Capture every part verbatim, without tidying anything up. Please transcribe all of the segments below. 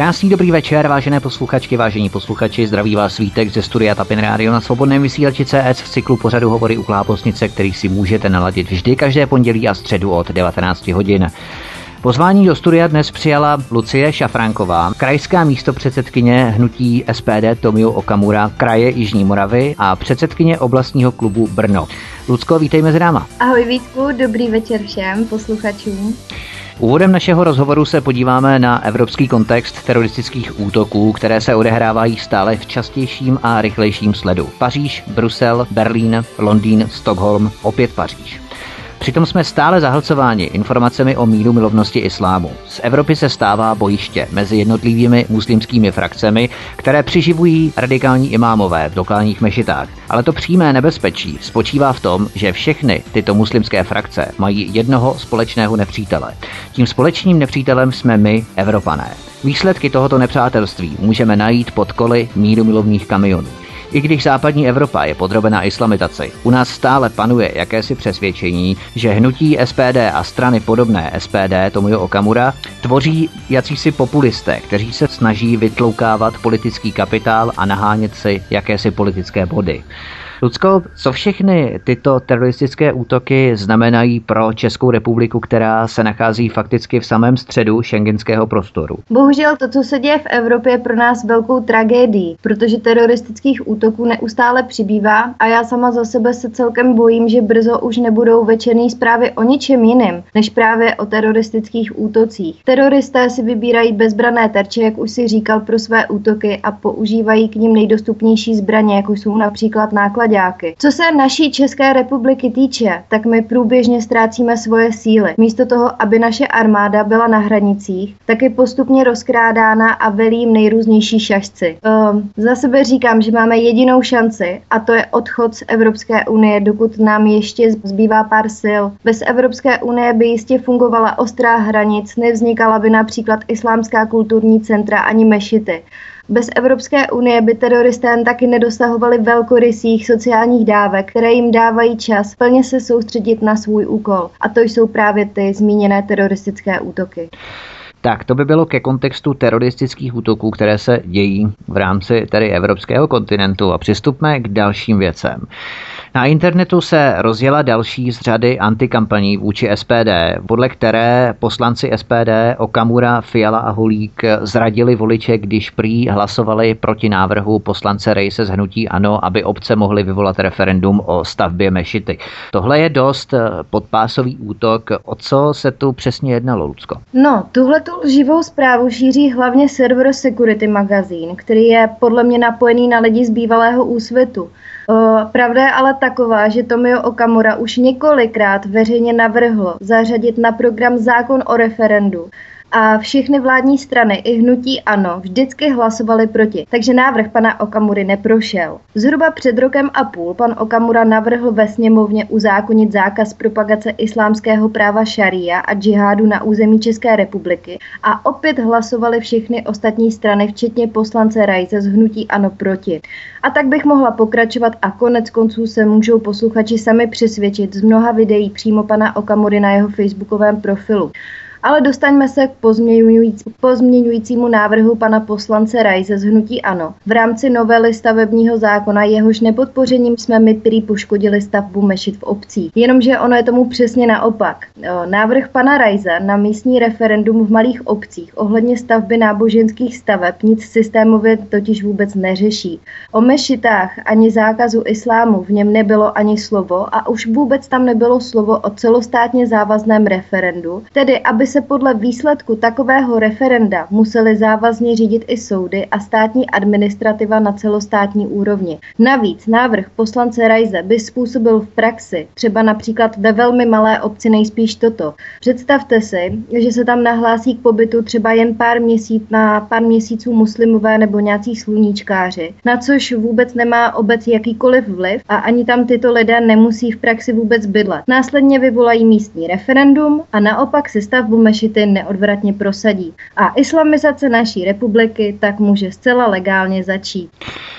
Krásný dobrý večer, vážené posluchačky, vážení posluchači, zdraví vás Vítek ze studia Tapin Radio na svobodném vysílači C S v cyklu pořadu Hovory u Klábosnice, který si můžete naladit vždy každé pondělí a středu od devatenáct hodin. Pozvání do studia dnes přijala Lucie Šafránková, krajská místopředsedkyně hnutí S P D Tomio Okamura kraje Jižní Moravy a předsedkyně oblastního klubu Brno. Lucko, vítej mezi náma. Ahoj Vítku, dobrý večer všem posluchačům. Úvodem našeho rozhovoru se podíváme na evropský kontext teroristických útoků, které se odehrávají stále v častějším a rychlejším sledu. Paříž, Brusel, Berlín, Londýn, Stockholm, opět Paříž. Přitom jsme stále zahlcováni informacemi o míru milovnosti islámu. Z Evropy se stává bojiště mezi jednotlivými muslimskými frakcemi, které přiživují radikální imámové v lokálních mešitách. Ale to přímé nebezpečí spočívá v tom, že všechny tyto muslimské frakce mají jednoho společného nepřítele. Tím společným nepřítelem jsme my, Evropané. Výsledky tohoto nepřátelství můžeme najít pod koly mírumilovných kamionů. I když západní Evropa je podrobena islamitaci, u nás stále panuje jakési přesvědčení, že hnutí S P D a strany podobné S P D Tomio Okamura tvoří jacísi populisté, kteří se snaží vytloukávat politický kapitál a nahánět si jakési politické body. Lucko, co všechny tyto teroristické útoky znamenají pro Českou republiku, která se nachází fakticky v samém středu schengenského prostoru? Bohužel to, co se děje v Evropě, je pro nás velkou tragédií, protože teroristických útoků neustále přibývá a já sama za sebe se celkem bojím, že brzo už nebudou večerní zprávy o ničem jiném, než právě o teroristických útocích. Teroristé si vybírají bezbranné terče, jak už si říkal, pro své útoky a používají k nim nejdostupnější zbraně, jako jsou například náklady. Co se naší České republiky týče, tak my průběžně ztrácíme svoje síly. Místo toho, aby naše armáda byla na hranicích, tak je postupně rozkrádána a velí jim nejrůznější šašci. Um, za sebe říkám, že máme jedinou šanci a to je odchod z Evropské unie, dokud nám ještě zbývá pár sil. Bez Evropské unie by jistě fungovala ostrá hranic, nevznikala by například islámská kulturní centra ani mešity. Bez Evropské unie by teroristé jen taky nedosahovali velkorysých sociálních dávek, které jim dávají čas plně se soustředit na svůj úkol. A to jsou právě ty zmíněné teroristické útoky. Tak to by bylo ke kontextu teroristických útoků, které se dějí v rámci tedy evropského kontinentu, a přistupme k dalším věcem. Na internetu se rozjela další z řady antikampaní vůči S P D, podle které poslanci S P D Okamura, Fiala a Holík zradili voliče, když prý hlasovali proti návrhu poslance Raise z hnutí ANO, aby obce mohly vyvolat referendum o stavbě mešity. Tohle je dost podpásový útok. O co se tu přesně jednalo, Lucko? No, tuhletu lživou zprávu šíří hlavně server Security Magazine, který je podle mě napojený na lidi z bývalého Úsvitu. O, pravda je ale taková, že Tomio Okamura už několikrát veřejně navrhl zařadit na program zákon o referendu. A všechny vládní strany i hnutí ANO vždycky hlasovali proti, takže návrh pana Okamury neprošel. Zhruba před rokem a půl pan Okamura navrhl ve sněmovně uzákonit zákaz propagace islámského práva šaría a džihádu na území České republiky a opět hlasovali všechny ostatní strany, včetně poslance Raise z hnutí ANO proti. A tak bych mohla pokračovat a konec konců se můžou posluchači sami přesvědčit z mnoha videí přímo pana Okamury na jeho facebookovém profilu. Ale dostaňme se k pozměňující, pozměňujícímu návrhu pana poslance Raise z hnutí ANO. V rámci novely stavebního zákona, jehož nepodpořením jsme my prý poškodili stavbu mešit v obcích. Jenomže ono je tomu přesně naopak. Návrh pana Raise na místní referendum v malých obcích ohledně stavby náboženských staveb nic systémově totiž vůbec neřeší. O mešitách ani zákazu islámu v něm nebylo ani slovo a už vůbec tam nebylo slovo o celostátně závazném referendu, tedy aby se podle výsledku takového referenda musely závazně řídit i soudy a státní administrativa na celostátní úrovni. Navíc návrh poslance Raise by způsobil v praxi, třeba například ve velmi malé obci nejspíš toto. Představte si, že se tam nahlásí k pobytu třeba jen pár měsíc na pár měsíců muslimové nebo nějací sluníčkáři, na což vůbec nemá obec jakýkoliv vliv a ani tam tyto lidé nemusí v praxi vůbec bydlet. Následně vyvolají místní referendum a naopak se stavbu mešity neodvratně prosadí. A islamizace naší republiky tak může zcela legálně začít.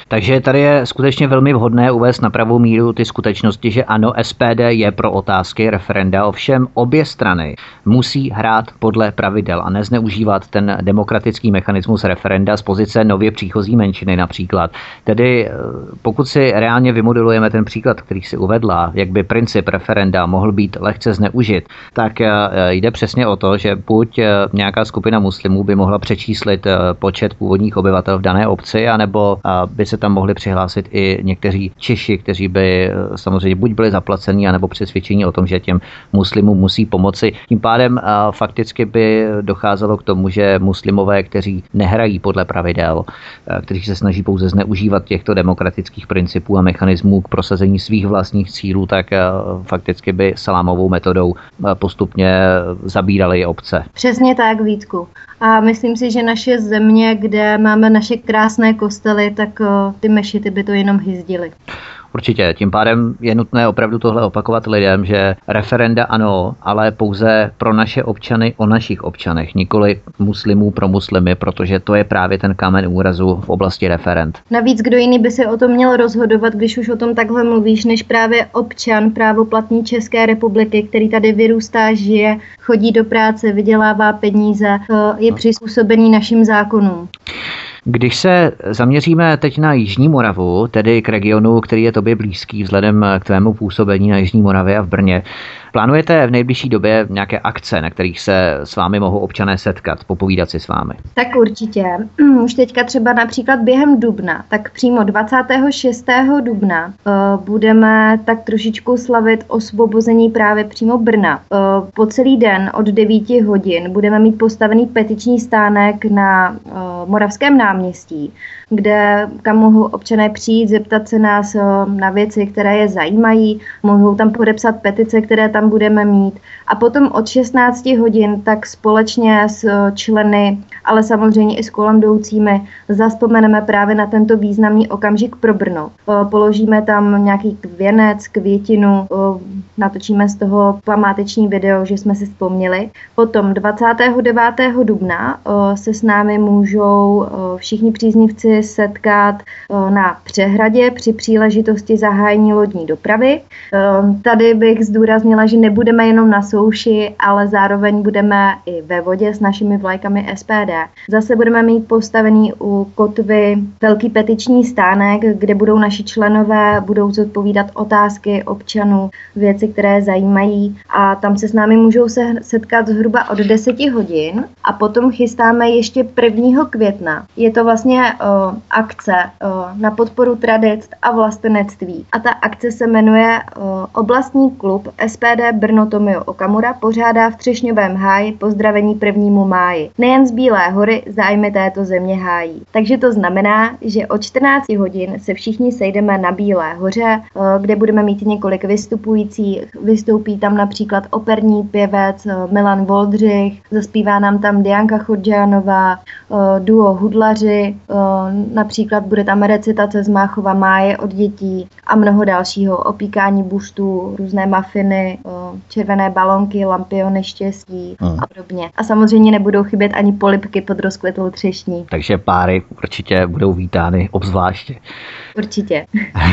Takže tady je skutečně velmi vhodné uvést na pravou míru ty skutečnosti, že ano, S P D je pro otázky referenda, ovšem obě strany musí hrát podle pravidel a nezneužívat ten demokratický mechanismus referenda z pozice nově příchozí menšiny například. Tedy pokud si reálně vymodelujeme ten příklad, který si uvedla, jak by princip referenda mohl být lehce zneužit, tak jde přesně o to, že buď nějaká skupina muslimů by mohla přečíslit počet původních obyvatel v dané obci, anebo by se tam mohli přihlásit i někteří Češi, kteří by samozřejmě buď byli zaplacení, anebo přesvědčení o tom, že těm muslimům musí pomoci. Tím pádem fakticky by docházelo k tomu, že muslimové, kteří nehrají podle pravidel, kteří se snaží pouze zneužívat těchto demokratických principů a mechanismů k prosazení svých vlastních cílů, tak fakticky by salámovou metodou postupně zabírali obce. Přesně tak, Vítku. A myslím si, že naše země, kde máme naše krásné kostely, tak ty mešity by to jenom hyzdily. Určitě. Tím pádem je nutné opravdu tohle opakovat lidem, že referenda ano, ale pouze pro naše občany o našich občanech, nikoli muslimů pro muslimy, protože to je právě ten kámen úrazu v oblasti referend. Navíc kdo jiný by se o tom měl rozhodovat, když už o tom takhle mluvíš, než právě občan právoplatný České republiky, který tady vyrůstá, žije, chodí do práce, vydělává peníze, je přizpůsobený našim zákonům. Když se zaměříme teď na Jižní Moravu, tedy k regionu, který je tobě blízký vzhledem k tvému působení na Jižní Moravě a v Brně, plánujete v nejbližší době nějaké akce, na kterých se s vámi mohou občané setkat, popovídat si s vámi? Tak určitě. Už teďka třeba například během dubna, tak přímo dvacátého šestého dubna uh, budeme tak trošičku slavit osvobození právě přímo Brna. Uh, po celý den od devíti hodin budeme mít postavený petiční stánek na uh, Moravském náměstí, kde kam mohou občané přijít, zeptat se nás na věci, které je zajímají, mohou tam podepsat petice, které tam budeme mít. A potom od šestnácti hodin tak společně s členy, ale samozřejmě i s kolem jdoucími zazpomeneme právě na tento významný okamžik pro Brno. Položíme tam nějaký věnec, květinu, natočíme z toho památeční video, že jsme si vzpomněli. Potom dvacátého devátého dubna se s námi můžou všichni příznivci setkat na přehradě při příležitosti zahájení lodní dopravy. Tady bych zdůraznila, že nebudeme jenom na souši, ale zároveň budeme i ve vodě s našimi vlajkami S P D. Zase budeme mít postavený u kotvy velký petiční stánek, kde budou naši členové, budou zodpovídat otázky občanů, věci, které zajímají, a tam se s námi můžou se setkat zhruba od deseti hodin a potom chystáme ještě prvního května. Je to vlastně uh, akce uh, na podporu tradic a vlastenectví. A ta akce se jmenuje uh, Oblastní klub S P D Brno Tomio Okamura pořádá v Třešňovém háji pozdravení prvnímu máji. Nejen z Bílé hory zájmy této země hájí. Takže to znamená, že od čtrnácti hodin se všichni sejdeme na Bílé hoře, uh, kde budeme mít několik vystupujících. Vystoupí tam například operní pěvec uh, Milan Voldřich, zaspívá nám tam Dianka Chodžánová, uh, duo Hudlaři, uh, například bude tam recitace z Máchova máje od dětí a mnoho dalšího, opíkání buštů, různé mafiny, červené balonky, lampiony štěstí hmm. a podobně. A samozřejmě nebudou chybět ani polibky pod rozkvetlou třešní. Takže páry určitě budou vítány obzvláště. Určitě.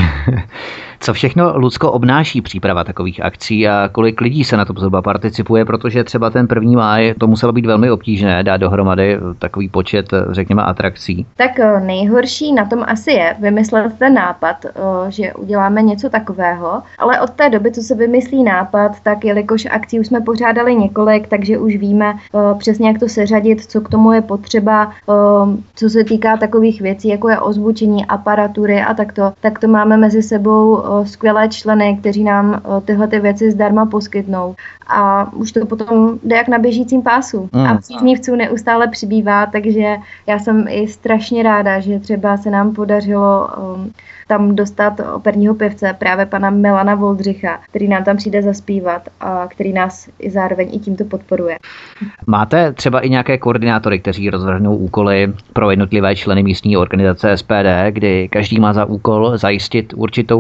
Co všechno, Lucko, obnáší příprava takových akcí a kolik lidí se na to zhruba participuje, protože třeba ten první máj to muselo být velmi obtížné dát dohromady takový počet, řekněme, atrakcí. Tak nejhorší na tom asi je vymyslet ten nápad, že uděláme něco takového, ale od té doby, co se vymyslí nápad, tak jelikož akcí už jsme pořádali několik, takže už víme přesně, jak to seřadit, co k tomu je potřeba, co se týká takových věcí, jako je ozvučení aparatury a takto, tak to máme mezi sebou skvělé členy, kteří nám tyhle ty věci zdarma poskytnou. A už to potom jde jak na běžícím pásu. Mm. A příznivců neustále přibývá, takže já jsem i strašně ráda, že třeba se nám podařilo um, tam dostat operního pěvce, právě pana Milana Voldřicha, který nám tam přijde zaspívat a který nás i zároveň i tímto podporuje. Máte třeba i nějaké koordinátory, kteří rozvrhnou úkoly pro jednotlivé členy místní organizace S P D, kdy každý má za úkol zajistit určitou část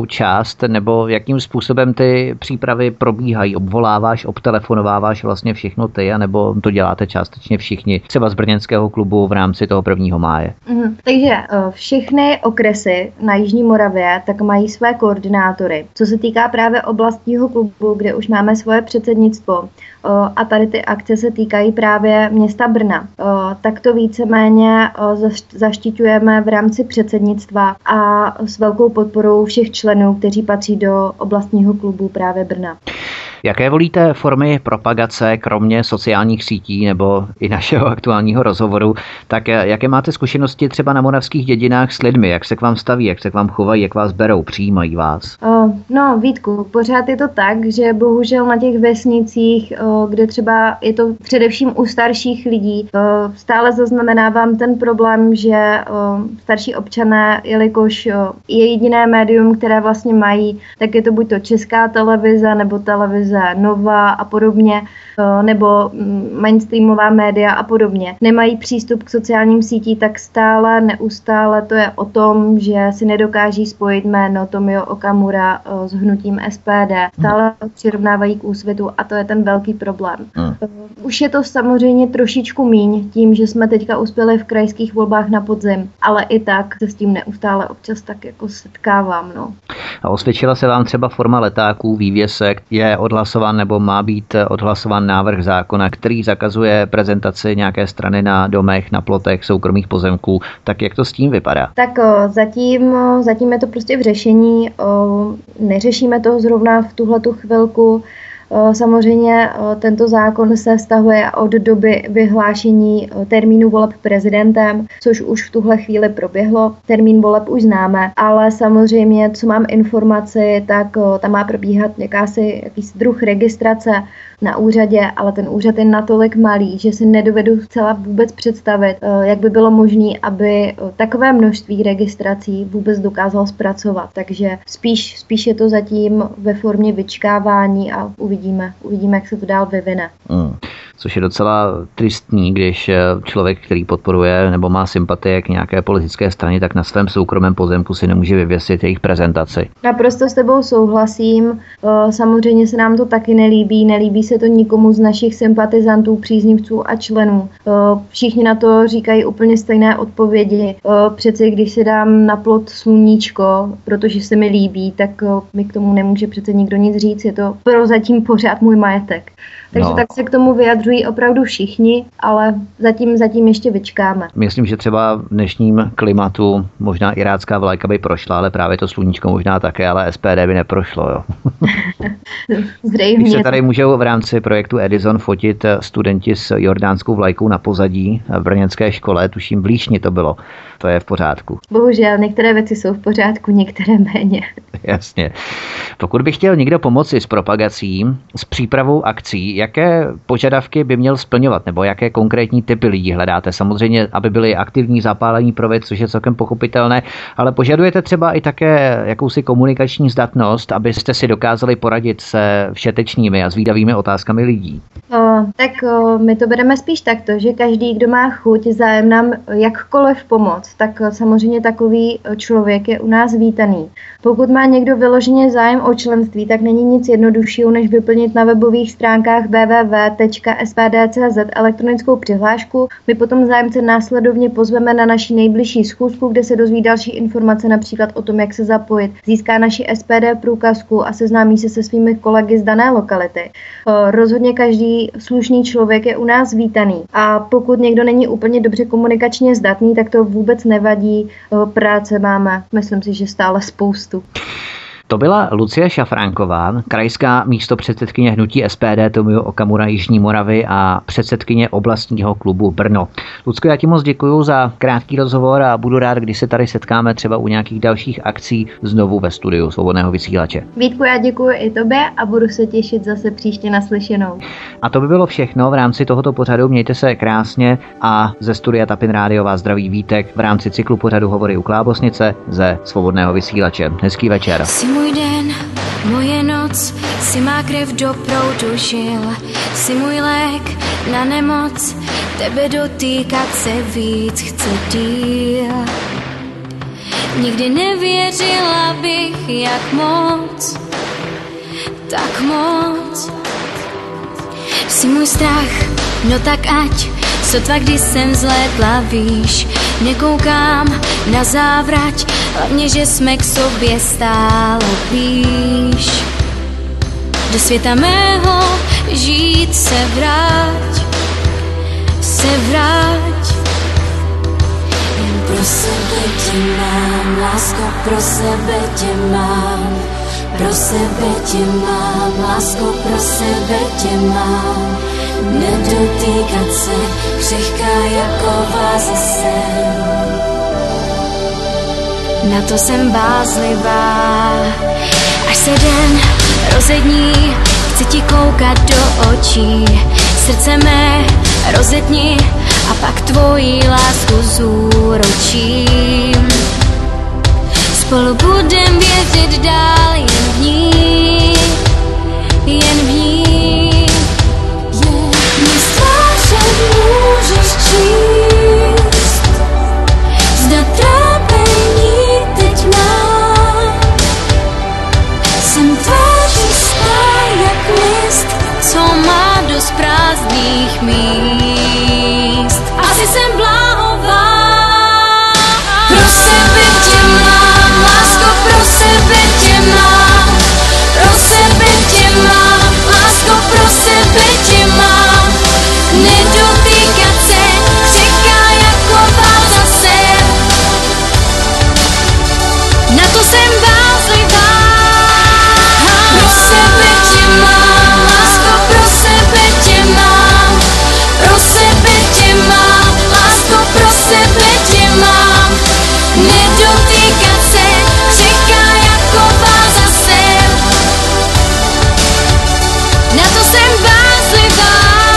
část, nebo jakým způsobem ty přípravy probíhají? Obvoláváš, obtelefonováváš vlastně všechno ty, anebo to děláte částečně všichni, třeba z brněnského klubu v rámci toho prvního máje? Mm, takže všechny okresy na Jižní Moravě tak mají své koordinátory. Co se týká právě oblastního klubu, kde už máme svoje předsednictvo, a tady ty akce se týkají právě města Brna. Tak to víceméně zaštiťujeme v rámci předsednictva a s velkou podporou všech členů, kteří patří do oblastního klubu právě Brna. Jaké volíte formy propagace, kromě sociálních sítí nebo i našeho aktuálního rozhovoru, tak jaké máte zkušenosti třeba na moravských dědinách s lidmi, jak se k vám staví, jak se k vám chovají, jak vás berou, přijímají vás? No Vítku, pořád je to tak, že bohužel na těch vesnicích, kde třeba je to především u starších lidí, stále zaznamenávám ten problém, že starší občané, jelikož je jediné médium, které vlastně mají, tak je to buď to Česká televize nebo televize Nova a podobně, nebo mainstreamová média a podobně. Nemají přístup k sociálním sítím, tak stále, neustále to je o tom, že si nedokáží spojit jméno Tomio Okamura s hnutím S P D. Stále přirovnávají k Úsvitu a to je ten velký problém. Hmm. Už je to samozřejmě trošičku míň tím, že jsme teďka uspěli v krajských volbách na podzim, ale i tak se s tím neustále občas tak jako setkávám. No. A osvědčila se vám třeba forma letáků, vývěsek, je odhlasován nebo má být odhlasován návrh zákona, který zakazuje prezentaci nějaké strany na domech, na plotech soukromých pozemků, tak jak to s tím vypadá? Tak zatím, zatím je to prostě v řešení, neřešíme to zrovna v tuhletu chvilku. Samozřejmě tento zákon se vztahuje od doby vyhlášení termínu voleb prezidentem, což už v tuhle chvíli proběhlo. Termín voleb už známe, ale samozřejmě, co mám informaci, tak tam má probíhat jakási, jakýsi druh registrace na úřadě, ale ten úřad je natolik malý, že si nedovedu zcela vůbec představit, jak by bylo možné, aby takové množství registrací vůbec dokázal zpracovat. Takže spíš, spíš je to zatím ve formě vyčkávání a uvidíme, uvidíme, jak se to dál vyvine. Mm. Což je docela tristní, když člověk, který podporuje nebo má sympatie k nějaké politické straně, tak na svém soukromém pozemku si nemůže vyvěsit jejich prezentaci. Naprosto s tebou souhlasím. Samozřejmě se nám to taky nelíbí. Nelíbí se to nikomu z našich sympatizantů, příznivců a členů. Všichni na to říkají úplně stejné odpovědi. Přeci když si dám na plot sluníčko, protože se mi líbí, tak mi k tomu nemůže přece nikdo nic říct. Je to prozatím pořád můj majetek. Takže no. Tak se k tomu vyjadřují opravdu všichni, ale zatím, zatím ještě vyčkáme. Myslím, že třeba v dnešním klimatu možná irácká vlajka by prošla, ale právě to sluníčko možná také, ale S P D by neprošlo. Jo. Zřejmě. Když se tady můžou v rámci projektu Edison fotit studenti s jordánskou vlajkou na pozadí v brněnské škole, tuším v Líšni to bylo, to je v pořádku. Bohužel, některé věci jsou v pořádku, některé méně. Jasně. Pokud by chtěl někdo pomoci s propagací, s přípravou akcí, jaké požadavky by měl splňovat, nebo jaké konkrétní typy lidí hledáte? Samozřejmě, aby byli aktivní, zapálení pro věc, což je celkem pochopitelné, ale požadujete třeba i také jakousi komunikační zdatnost, abyste si dokázali poradit se všetečnými a zvídavými otázkami lidí. O, tak o, my to bereme spíš takto, že každý, kdo má chuť zájem nám jakkoliv pomoct, tak samozřejmě takový člověk je u nás vítaný. Pokud má někdo vyloženě zájem o členství, tak není nic jednoduššího, než vyplnit na webových stránkách w w w tečka s p d tečka c z elektronickou přihlášku. My potom zájemce následovně pozveme na naši nejbližší schůzku, kde se dozví další informace, například o tom, jak se zapojit. Získá naši S P D průkazku a seznámí se se svými kolegy z dané lokality. Rozhodně každý slušný člověk je u nás vítaný. A pokud někdo není úplně dobře komunikačně zdatný, tak to vůbec nevadí. Práce máme, myslím si, že stále spoustu. To byla Lucie Šafránková, krajská místopředsedkyně hnutí S P D Tomio Okamura Jižní Moravy a předsedkyně oblastního klubu Brno. Lucko, já ti moc děkuju za krátký rozhovor a budu rád, když se tady setkáme třeba u nějakých dalších akcí znovu ve studiu Svobodného vysílače. Vítku, já děkuji i tobě a budu se těšit zase příště naslyšenou. A to by bylo všechno v rámci tohoto pořadu. Mějte se krásně a ze studia Tapin Rádio vás zdraví Vítek v rámci cyklu pořadu Hovory u Klábosnice ze Svobodného vysílače. Hezký večer. Můj den, moje noc, si má krev do proudu žil, si můj lék na nemoc, tebe dotýkat se víc chci díl. Nikdy nevěřila bych, jak moc, tak moc. Jsi můj strach, no tak ať, sotva když jsem vzlétla, víš. Nekoukám na závrať, hlavně, že jsme k sobě stále blíž. Do světa mého žít se vrať, se vrať. Jen pro sebe tě mám, lásko, pro sebe tě mám. Pro sebe tě mám, lásko, pro sebe tě mám. Nedotýkat se, křehká jako váza jsem. Na to jsem bázlivá. Až se den rozední, chci ti koukat do očí. Srdce mé rozetni a pak tvoji lásku zúročím. Spolu budem věřit dál jen v ní, jen v ní. Mě z tváře můžeš číst, zda trápení teď mám. Jsem tvářistá jak list, co má dost prázdných míst. Asi jsem bláhová. Pro sebe tě mám, lásko, pro sebe tě mám. Pro sebe tě mám, lásko, pro sebe tě mám. Nedotýkat se, křehká jako váza jsem. Na to jsem bázlivá. Pro sebe tě mám, lásko, pro sebe tě mám. Pro sebe tě mám, lásko, pro sebe tě mám. Nedotýkat se, křehká jako váza jsem. Na to jsem bázlivá.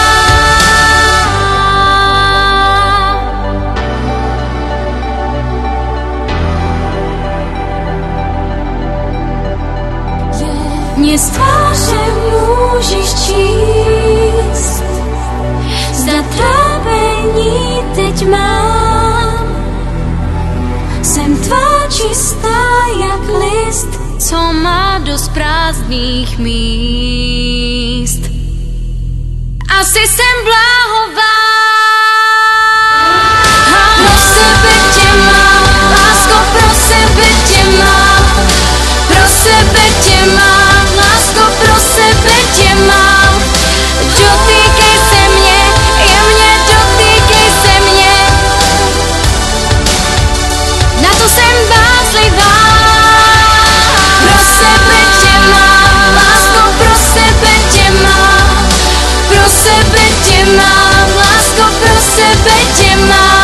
Mě z tváře můžeš číst, zda trápení teď mám. Jsem tvá čistá jak list, co má dost prázdných míst. Asi jsem bláhová. Pro sebe tě mám, lásko, pro sebe tě mám. Pro sebe tě mám, lásko, pro sebe tě mám. Dotýkej se mě, jemně dotýkej se mě. Na to jsem bázlivá. Pro sebe tě mám, lásko, pro sebe tě mám. Pro sebe tě mám, lásko, pro sebe tě mám.